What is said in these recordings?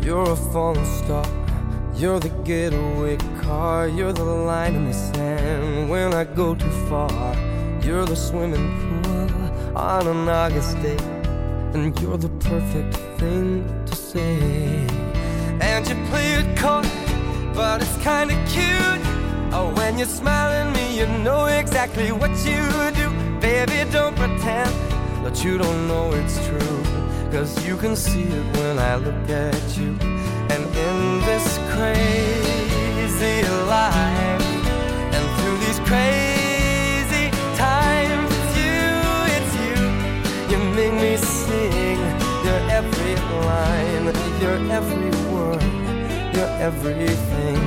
You're a falling star, you're the getaway car, you're the line in the sand when I go too far. You're the swimming pool on an August day, and you're the perfect thing to say. And you play it coy, but it's kinda cute. Oh, when you smile at me, you know exactly what you do. Baby, don't pretend that you don't know it's true, 'cause you can see it when I look at you. And in this crazy life, and through these crazy times, it's you, you make me sing. Your every line, your every word, your everything.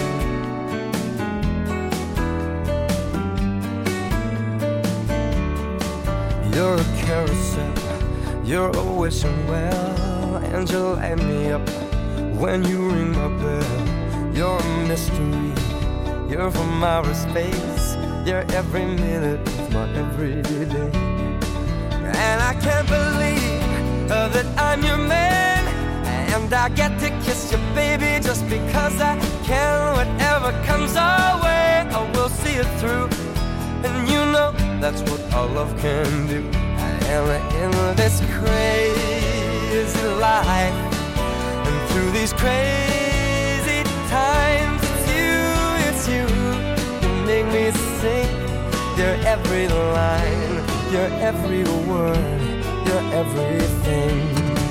You're a carousel, you're a wishing well, and you light me up when you ring my bell. You're a mystery, you're from outer space, you're every minute of my everyday. And I can't believe that I'm your man, and I get to kiss you, baby, just because I can. Whatever comes our way, I will see it through, and you know that's what our love can do. And in this crazy life, and through these crazy times, it's you, you make me sing. Your every line, your every word, your everything.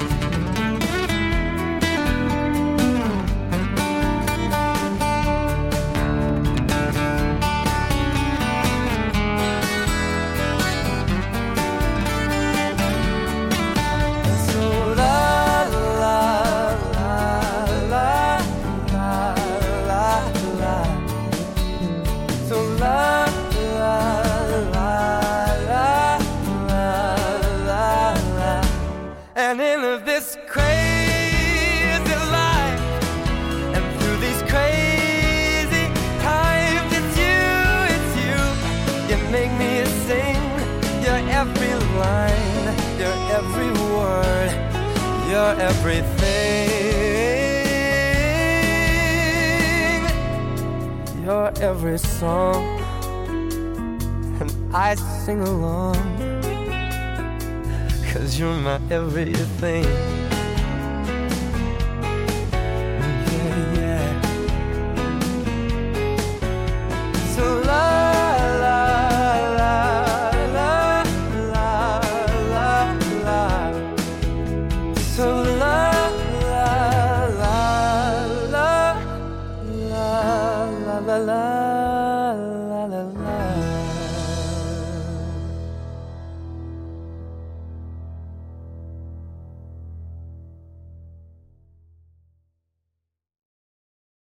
And in this crazy life, and through these crazy times, it's you, you make me sing. Your every line, your every word, your everything, your every song, and I sing along, 'cause you're my everything.